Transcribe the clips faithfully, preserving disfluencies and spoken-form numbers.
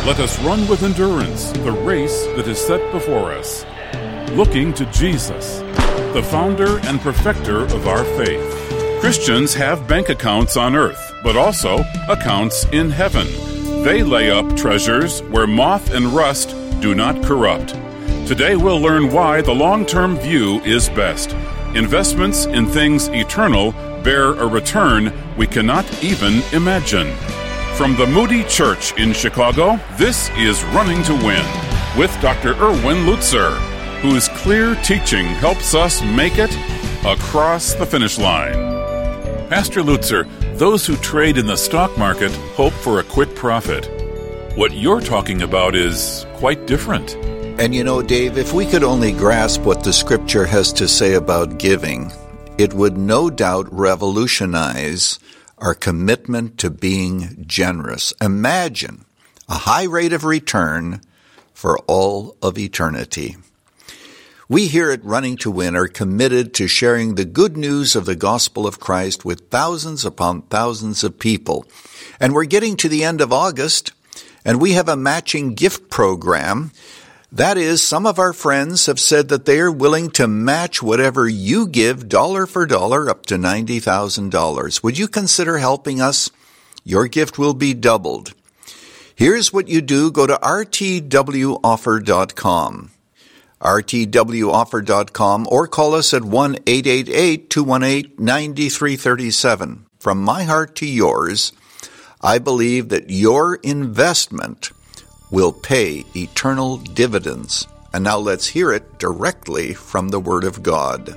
Let us run with endurance the race that is set before us, looking to Jesus, the founder and perfecter of our faith. Christians have bank accounts on earth, but also accounts in heaven. They lay up treasures where moth and rust do not corrupt. Today we'll learn why the long-term view is best. Investments in things eternal bear a return we cannot even imagine. From the Moody Church in Chicago, this is Running to Win with Doctor Erwin Lutzer, whose clear teaching helps us make it across the finish line. Pastor Lutzer, those who trade in the stock market hope for a quick profit. What you're talking about is quite different. And you know, Dave, if we could only grasp what the Scripture has to say about giving, it would no doubt revolutionize our commitment to being generous. Imagine a high rate of return for all of eternity. We here at Running to Win are committed to sharing the good news of the gospel of Christ with thousands upon thousands of people. And we're getting to the end of August, and we have a matching gift program. That is, some of our friends have said that they are willing to match whatever you give dollar for dollar up to ninety thousand dollars. Would you consider helping us? Your gift will be doubled. Here's what you do. Go to r t w offer dot com, r t w offer dot com, or call us at one eight eight eight, two one eight, nine three three seven. From my heart to yours, I believe that your investment will pay eternal dividends. And now let's hear it directly from the Word of God.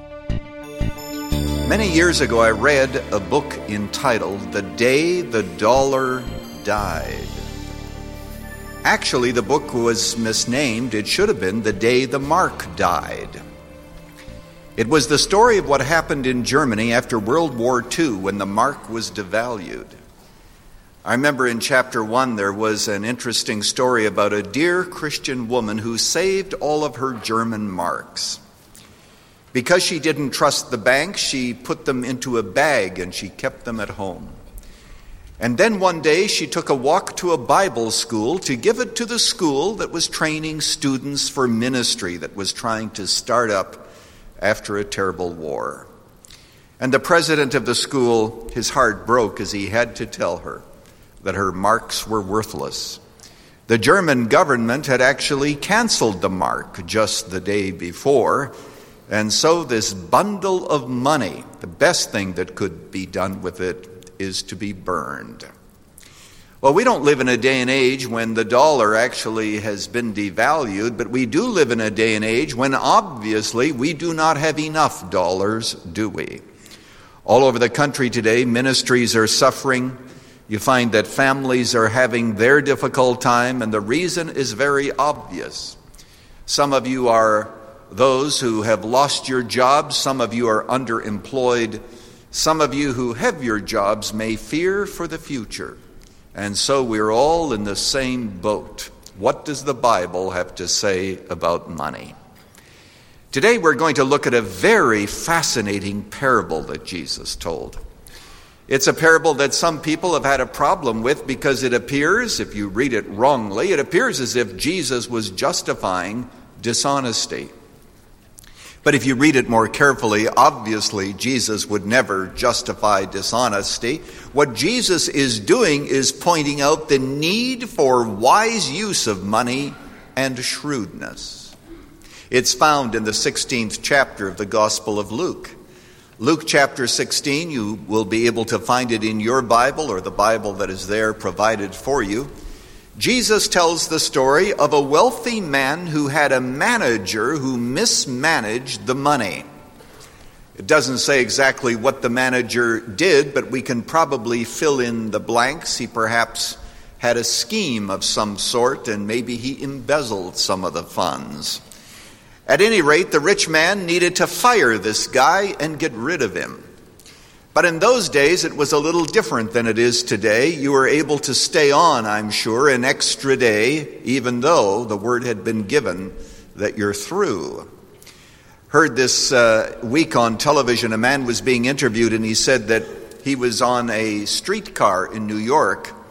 Many years ago, I read a book entitled The Day the Dollar Died. Actually, the book was misnamed. It should have been The Day the Mark Died. It was the story of what happened in Germany after World War Two when the mark was devalued. I remember in chapter one there was an interesting story about a dear Christian woman who saved all of her German marks. Because she didn't trust the bank, she put them into a bag and she kept them at home. And then one day she took a walk to a Bible school to give it to the school that was training students for ministry that was trying to start up after a terrible war. And the president of the school, his heart broke as he had to tell her that her marks were worthless. The German government had actually canceled the mark just the day before, and so this bundle of money, the best thing that could be done with it is to be burned. Well, we don't live in a day and age when the dollar actually has been devalued, but we do live in a day and age when obviously we do not have enough dollars, do we? All over the country today, ministries are suffering. You find that families are having their difficult time, and the reason is very obvious. Some of you are those who have lost your jobs. Some of you are underemployed. Some of you who have your jobs may fear for the future. And so we're all in the same boat. What does the Bible have to say about money? Today we're going to look at a very fascinating parable that Jesus told. It's a parable that some people have had a problem with because it appears, if you read it wrongly, it appears as if Jesus was justifying dishonesty. But if you read it more carefully, obviously Jesus would never justify dishonesty. What Jesus is doing is pointing out the need for wise use of money and shrewdness. It's found in the sixteenth chapter of the Gospel of Luke. Luke chapter sixteen, you will be able to find it in your Bible or the Bible that is there provided for you. Jesus tells the story of a wealthy man who had a manager who mismanaged the money. It doesn't say exactly what the manager did, but we can probably fill in the blanks. He perhaps had a scheme of some sort, and maybe he embezzled some of the funds. At any rate, the rich man needed to fire this guy and get rid of him. But in those days, it was a little different than it is today. You were able to stay on, I'm sure, an extra day, even though the word had been given that you're through. Heard this uh, week on television, a man was being interviewed, and he said that he was on a streetcar in New York,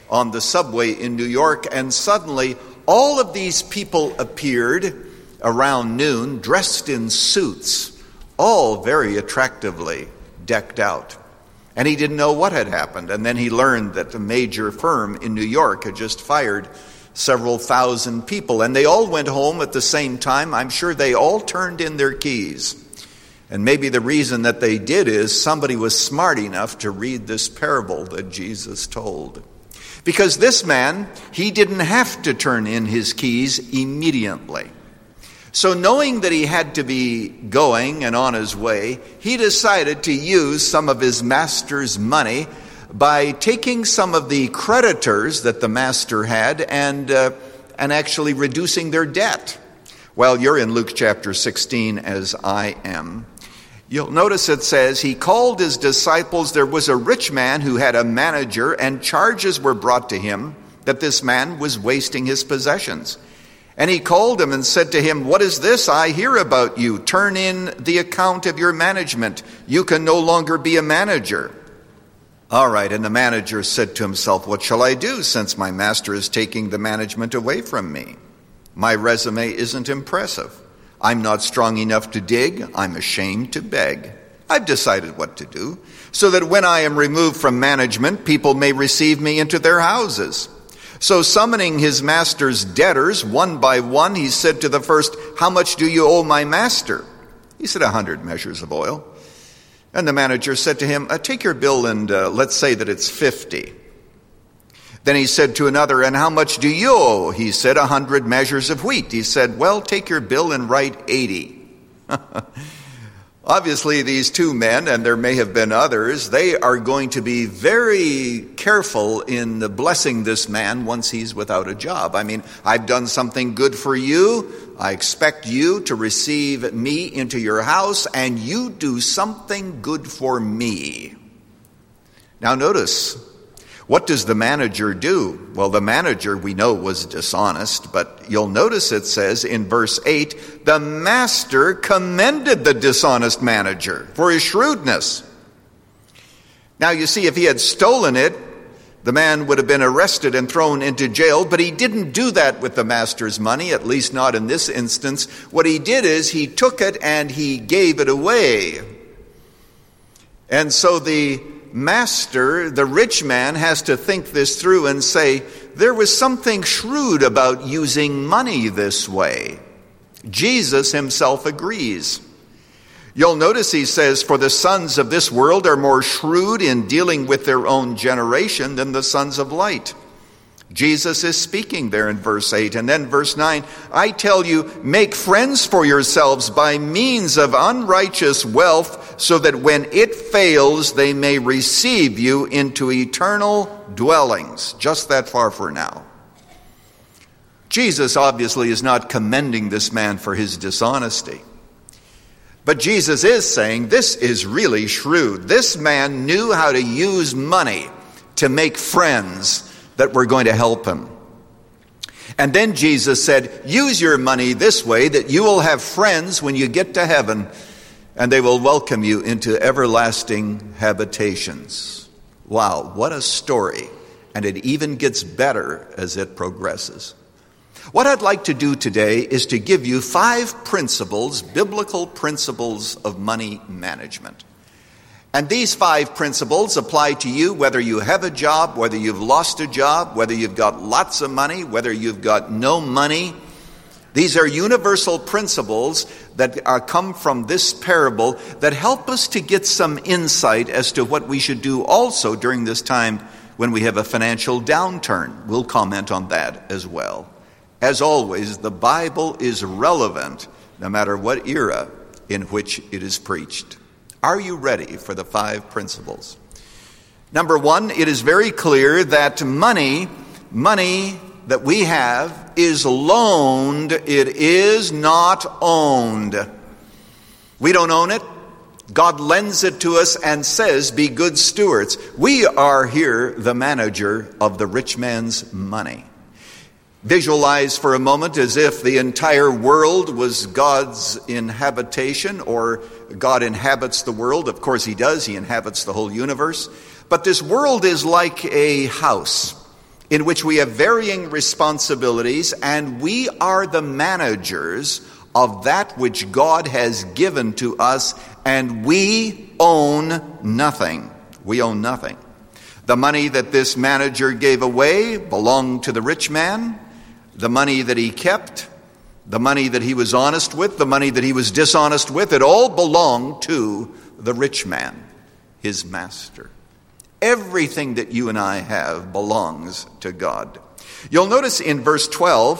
on the subway in New York, and suddenly all of these people appeared around noon dressed in suits, all very attractively decked out. And he didn't know what had happened. And then he learned that a major firm in New York had just fired several thousand people. And they all went home at the same time. I'm sure they all turned in their keys. And maybe the reason that they did is somebody was smart enough to read this parable that Jesus told. Because this man, he didn't have to turn in his keys immediately. So knowing that he had to be going and on his way, he decided to use some of his master's money by taking some of the creditors that the master had and uh, and actually reducing their debt. Well, you're in Luke chapter sixteen as I am. You'll notice it says, he called his disciples. There was a rich man who had a manager, and charges were brought to him that this man was wasting his possessions. And he called him and said to him, "What is this I hear about you? Turn in the account of your management. You can no longer be a manager." All right, and the manager said to himself, "What shall I do since my master is taking the management away from me? My resume isn't impressive. I'm not strong enough to dig. I'm ashamed to beg. I've decided what to do, so that when I am removed from management, people may receive me into their houses." So summoning his master's debtors one by one, he said to the first, "How much do you owe my master?" He said, "A hundred measures of oil." And the manager said to him, uh, "Take your bill and uh, let's say that it's fifty. Then he said to another, "And how much do you owe?" He said, "A hundred measures of wheat." He said, "Well, take your bill and write eighty. Obviously, these two men, and there may have been others, they are going to be very careful in blessing this man once he's without a job. I mean, I've done something good for you. I expect you to receive me into your house, and you do something good for me. Now notice, what does the manager do? Well, the manager, we know, was dishonest, but you'll notice it says in verse eight, the master commended the dishonest manager for his shrewdness. Now, you see, if he had stolen it, the man would have been arrested and thrown into jail, but he didn't do that with the master's money, at least not in this instance. What he did is he took it and he gave it away. And so the master, the rich man, has to think this through and say, there was something shrewd about using money this way. Jesus himself agrees. You'll notice he says, for the sons of this world are more shrewd in dealing with their own generation than the sons of light. Jesus is speaking there in verse eight. And then verse nine, I tell you, make friends for yourselves by means of unrighteous wealth, so that when it fails, they may receive you into eternal dwellings. Just that far for now. Jesus obviously is not commending this man for his dishonesty. But Jesus is saying this is really shrewd. This man knew how to use money to make friends that were going to help him. And then Jesus said, use your money this way that you will have friends when you get to heaven, and they will welcome you into everlasting habitations. Wow, what a story. And it even gets better as it progresses. What I'd like to do today is to give you five principles, biblical principles of money management. And these five principles apply to you whether you have a job, whether you've lost a job, whether you've got lots of money, whether you've got no money. These are universal principles that are come from this parable that help us to get some insight as to what we should do also during this time when we have a financial downturn. We'll comment on that as well. As always, the Bible is relevant no matter what era in which it is preached. Are you ready for the five principles? Number one, it is very clear that money, money that we have is loaned. It is not owned. We don't own it. God lends it to us and says, be good stewards. We are here the manager of the rich man's money. Visualize for a moment as if the entire world was God's inhabitation, or God inhabits the world. Of course he does. He inhabits the whole universe. But this world is like a house. in which we have varying responsibilities, and we are the managers of that which God has given to us, and we own nothing. We own nothing. The money that this manager gave away belonged to the rich man. The money that he kept, the money that he was honest with, the money that he was dishonest with, it all belonged to the rich man, his master. Everything that you and I have belongs to God. You'll notice in verse twelve,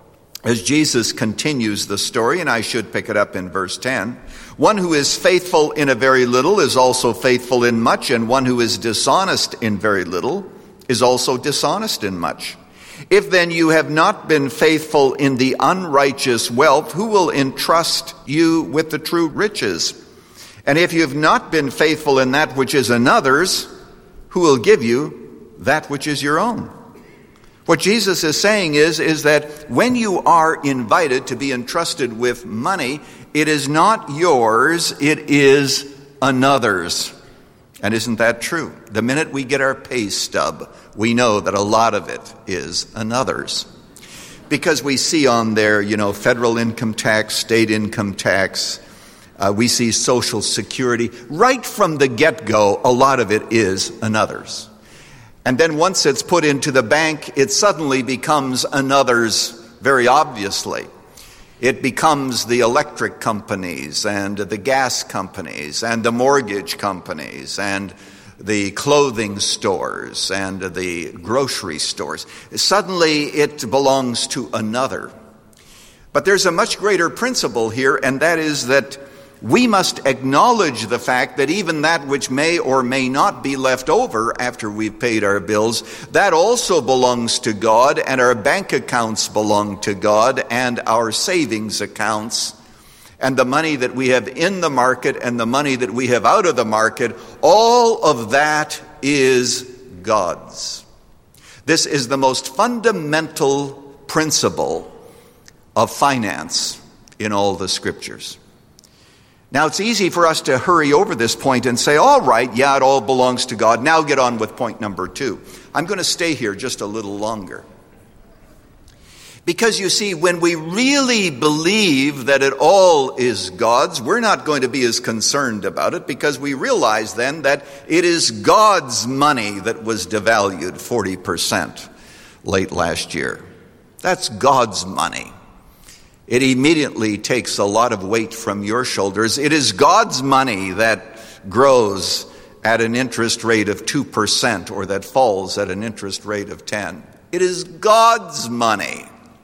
as Jesus continues the story, and I should pick it up in verse ten, one who is faithful in a very little is also faithful in much, and one who is dishonest in very little is also dishonest in much. If then you have not been faithful in the unrighteous wealth, who will entrust you with the true riches? And if you have not been faithful in that which is another's, who will give you that which is your own? What Jesus is saying is, is that when you are invited to be entrusted with money, it is not yours, it is another's. And isn't that true? The minute we get our pay stub, we know that a lot of it is another's. Because we see on there, you know, federal income tax, state income tax, uh, we see Social Security. Right from the get-go, a lot of it is another's. And then once it's put into the bank, it suddenly becomes another's very obviously. It becomes the electric companies and the gas companies and the mortgage companies and the clothing stores and the grocery stores. Suddenly it belongs to another. But there's a much greater principle here, and that is that we must acknowledge the fact that even that which may or may not be left over after we've paid our bills, that also belongs to God, and our bank accounts belong to God, and our savings accounts, and the money that we have in the market and the money that we have out of the market, all of that is God's. This is the most fundamental principle of finance in all the scriptures. Now, it's easy for us to hurry over this point and say, all right, yeah, it all belongs to God. Now get on with point number two. I'm going to stay here just a little longer. Because you see, when we really believe that it all is God's, we're not going to be as concerned about it, because we realize then that it is God's money that was devalued forty percent late last year. That's God's money. It immediately takes a lot of weight from your shoulders. It is God's money that grows at an interest rate of two percent or that falls at an interest rate of ten. It is God's money.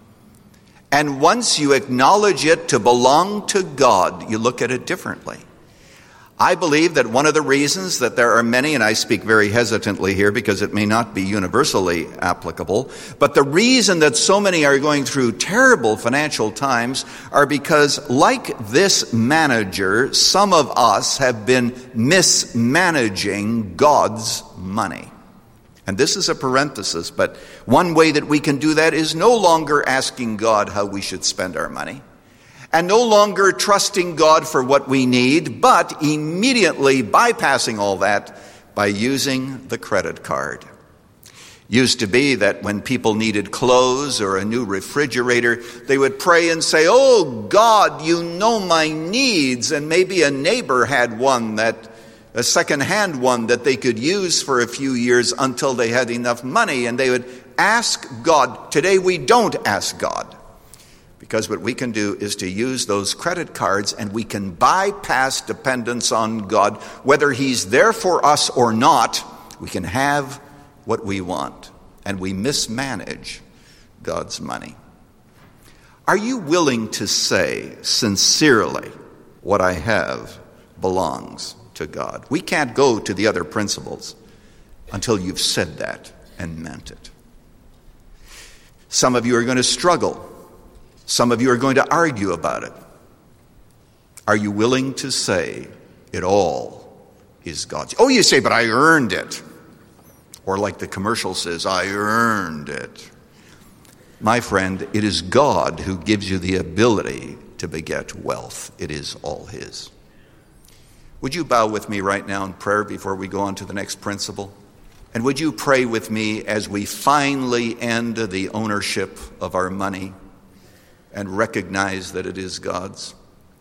And once you acknowledge it to belong to God, you look at it differently. I believe that one of the reasons that there are many, and I speak very hesitantly here because it may not be universally applicable, but the reason that so many are going through terrible financial times are because, like this manager, some of us have been mismanaging God's money. And this is a parenthesis, but one way that we can do that is no longer asking God how we should spend our money, and no longer trusting God for what we need, but immediately bypassing all that by using the credit card. Used to be that when people needed clothes or a new refrigerator, they would pray and say, oh God, you know my needs. And maybe a neighbor had one, that a second-hand one that they could use for a few years until they had enough money. And they would ask God. Today we don't ask God, because what we can do is to use those credit cards, and we can bypass dependence on God. Whether he's there for us or not, we can have what we want, and we mismanage God's money. Are you willing to say sincerely, what I have belongs to God? We can't go to the other principles until you've said that and meant it. Some of you are going to struggle. Some of you are going to argue about it. Are you willing to say it all is God's? Oh, you say, but I earned it. Or like the commercial says, I earned it. My friend, it is God who gives you the ability to beget wealth. It is all his. Would you bow with me right now in prayer before we go on to the next principle? And would you pray with me as we finally end the ownership of our money and recognize that it is God's?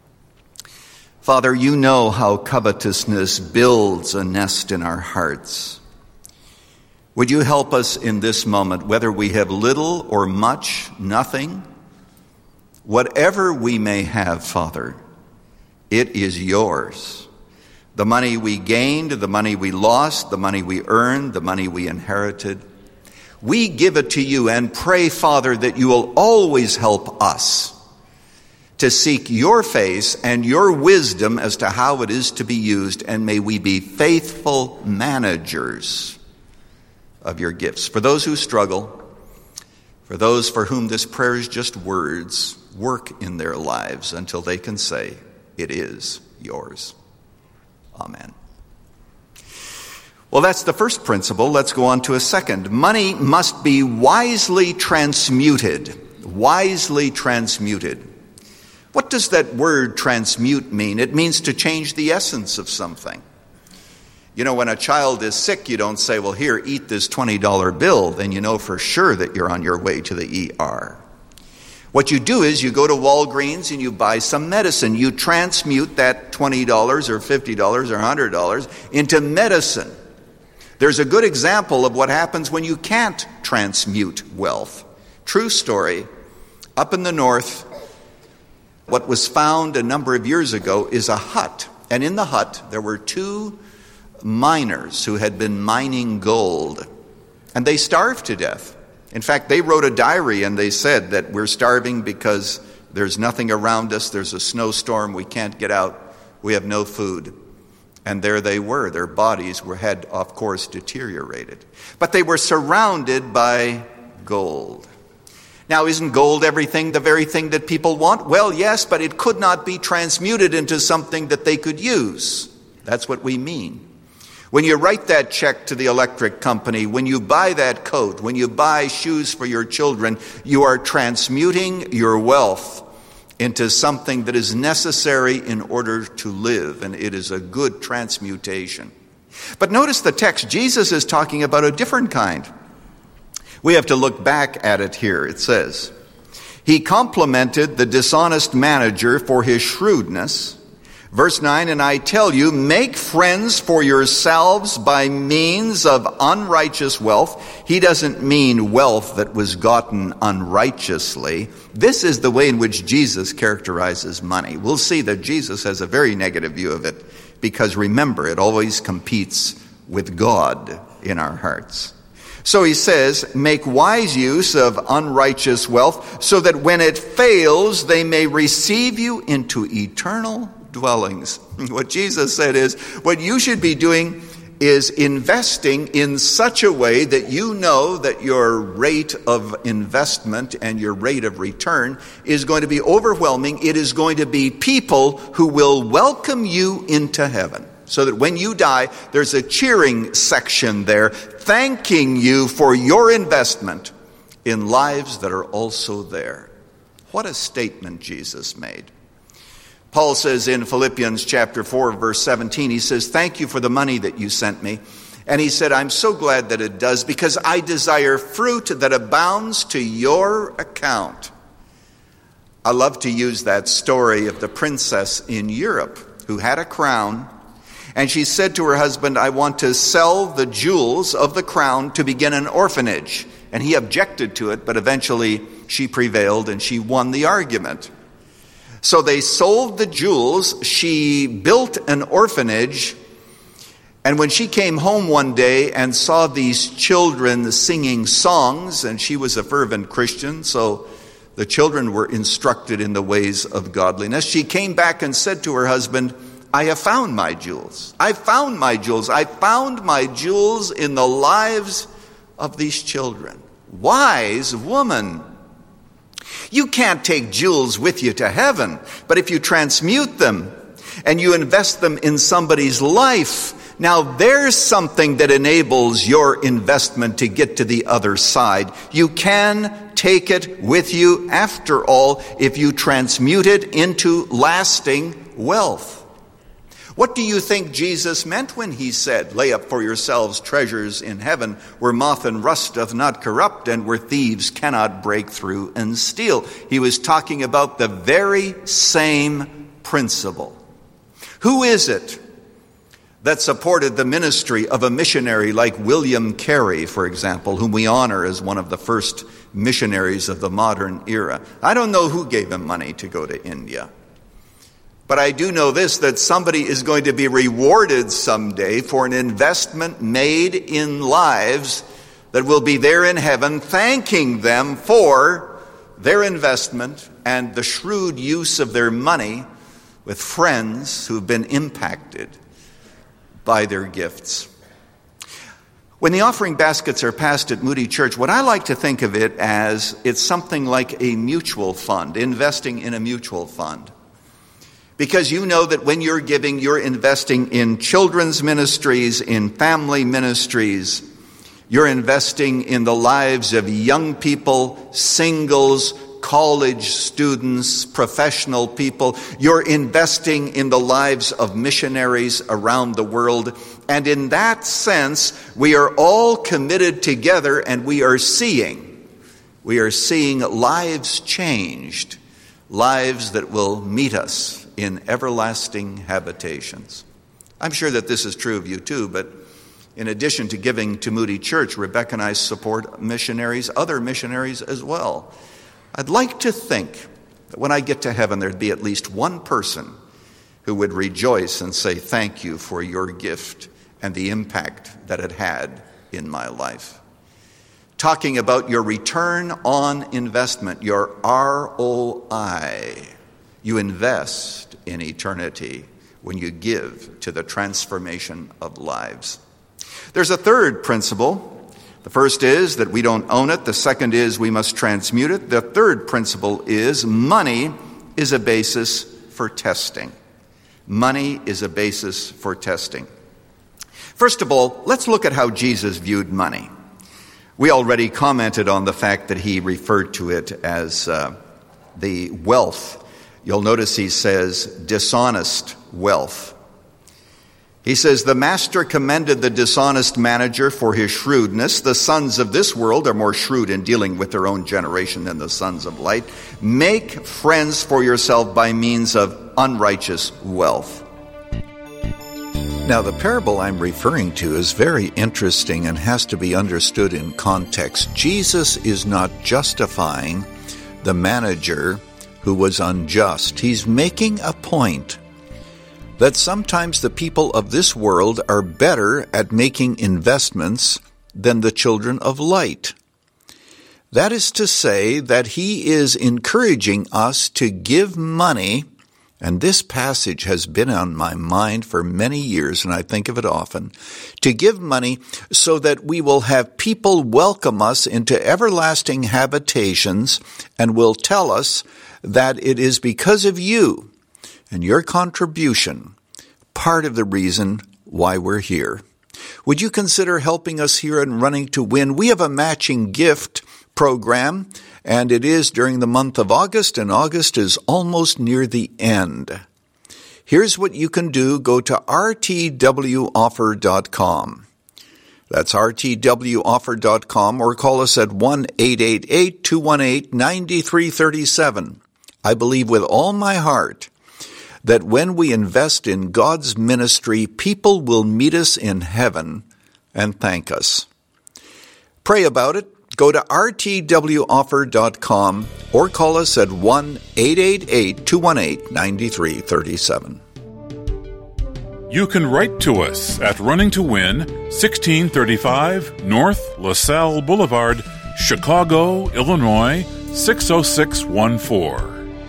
Father, you know how covetousness builds a nest in our hearts. Would you help us in this moment, whether we have little or much, nothing, whatever we may have, Father, it is yours. The money we gained, the money we lost, the money we earned, the money we inherited. We give it to you and pray, Father, that you will always help us to seek your face and your wisdom as to how it is to be used, and may we be faithful managers of your gifts. For those who struggle, for those for whom this prayer is just words, work in their lives until they can say, it is yours. Amen. Well, that's the first principle. Let's go on to a second. Money must be wisely transmuted. Wisely transmuted. What does that word transmute mean? It means to change the essence of something. You know, when a child is sick, you don't say, well, here, eat this twenty dollar bill. Then you know for sure that you're on your way to the E R. What you do is you go to Walgreens and you buy some medicine. You transmute that twenty dollars or fifty dollars or one hundred dollars into medicine. There's a good example of what happens when you can't transmute wealth. True story. Up in the north, what was found a number of years ago is a hut. And in the hut, there were two miners who had been mining gold. And they starved to death. In fact, they wrote a diary and they said that we're starving because there's nothing around us. There's a snowstorm. We can't get out. We have no food. And there they were. Their bodies were had, of course, deteriorated. But they were surrounded by gold. Now, isn't gold everything, the very thing that people want? Well, yes, but it could not be transmuted into something that they could use. That's what we mean. When you write that check to the electric company, when you buy that coat, when you buy shoes for your children, you are transmuting your wealth into something that is necessary in order to live, and it is a good transmutation. But notice the text. Jesus is talking about a different kind. We have to look back at it here. It says, he complimented the dishonest manager for his shrewdness. Verse nine, and I tell you, make friends for yourselves by means of unrighteous wealth. He doesn't mean wealth that was gotten unrighteously. This is the way in which Jesus characterizes money. We'll see that Jesus has a very negative view of it because, remember, it always competes with God in our hearts. So he says, make wise use of unrighteous wealth so that when it fails, they may receive you into eternal dwellings. What Jesus said is, what you should be doing is investing in such a way that you know that your rate of investment and your rate of return is going to be overwhelming. It is going to be people who will welcome you into heaven. So that when you die, there's a cheering section there, thanking you for your investment in lives that are also there. What a statement Jesus made. Paul says in Philippians chapter four, verse seventeen, he says, thank you for the money that you sent me. And he said, I'm so glad that it does, because I desire fruit that abounds to your account. I love to use that story of the princess in Europe who had a crown. And she said to her husband, I want to sell the jewels of the crown to begin an orphanage. And he objected to it, but eventually she prevailed and she won the argument. So they sold the jewels. She built an orphanage. And when she came home one day and saw these children singing songs, and she was a fervent Christian, so the children were instructed in the ways of godliness, she came back and said to her husband, I have found my jewels. I found my jewels. I found my jewels in the lives of these children. Wise woman. You can't take jewels with you to heaven, but if you transmute them and you invest them in somebody's life, now there's something that enables your investment to get to the other side. You can take it with you after all if you transmute it into lasting wealth. What do you think Jesus meant when he said, "Lay up for yourselves treasures in heaven, where moth and rust doth not corrupt, and where thieves cannot break through and steal"? He was talking about the very same principle. Who is it that supported the ministry of a missionary like William Carey, for example, whom we honor as one of the first missionaries of the modern era? I don't know who gave him money to go to India. But I do know this, that somebody is going to be rewarded someday for an investment made in lives that will be there in heaven, thanking them for their investment and the shrewd use of their money with friends who've been impacted by their gifts. When the offering baskets are passed at Moody Church, what I like to think of it as, it's something like a mutual fund, investing in a mutual fund. Because you know that when you're giving, you're investing in children's ministries, in family ministries. You're investing in the lives of young people, singles, college students, professional people. You're investing in the lives of missionaries around the world. And in that sense, we are all committed together, and we are seeing, we are seeing lives changed, lives that will meet us in everlasting habitations. I'm sure that this is true of you too, but in addition to giving to Moody Church, Rebecca and I support missionaries, other missionaries as well. I'd like to think that when I get to heaven, there'd be at least one person who would rejoice and say, "Thank you for your gift and the impact that it had in my life." Talking about your return on investment, your R O I. You invest in eternity when you give to the transformation of lives. There's a third principle. The first is that we don't own it. The second is we must transmute it. The third principle is money is a basis for testing. Money is a basis for testing. First of all, let's look at how Jesus viewed money. We already commented on the fact that he referred to it as uh, the wealth. You'll notice he says dishonest wealth. He says, "The master commended the dishonest manager for his shrewdness. The sons of this world are more shrewd in dealing with their own generation than the sons of light. Make friends for yourself by means of unrighteous wealth." Now, the parable I'm referring to is very interesting and has to be understood in context. Jesus is not justifying the manager who was unjust. He's making a point that sometimes the people of this world are better at making investments than the children of light. That is to say that he is encouraging us to give money, and this passage has been on my mind for many years, and I think of it often, to give money so that we will have people welcome us into everlasting habitations and will tell us that it is because of you and your contribution, part of the reason why we're here. Would you consider helping us here in Running to Win? We have a matching gift program, and it is during the month of August, and August is almost near the end. Here's what you can do. Go to r t w offer dot com. That's r t w offer dot com, or call us at one eight eight eight, two one eight, nine three three seven. I believe with all my heart that when we invest in God's ministry, people will meet us in heaven and thank us. Pray about it. Go to r t w offer dot com or call us at one eight eight eight, two one eight, nine three three seven. You can write to us at Running to Win, sixteen thirty-five North LaSalle Boulevard, Chicago, Illinois, six oh six one four.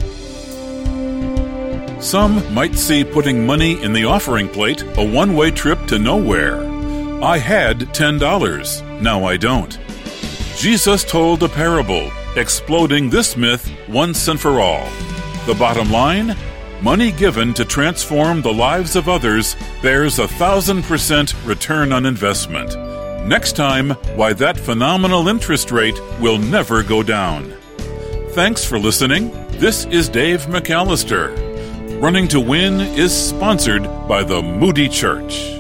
Some might see putting money in the offering plate a one-way trip to nowhere. I had ten dollars. Now I don't. Jesus told a parable, exploding this myth once and for all. The bottom line? Money given to transform the lives of others bears a thousand percent return on investment. Next time, why that phenomenal interest rate will never go down. Thanks for listening. This is Dave McAllister. Running to Win is sponsored by the Moody Church.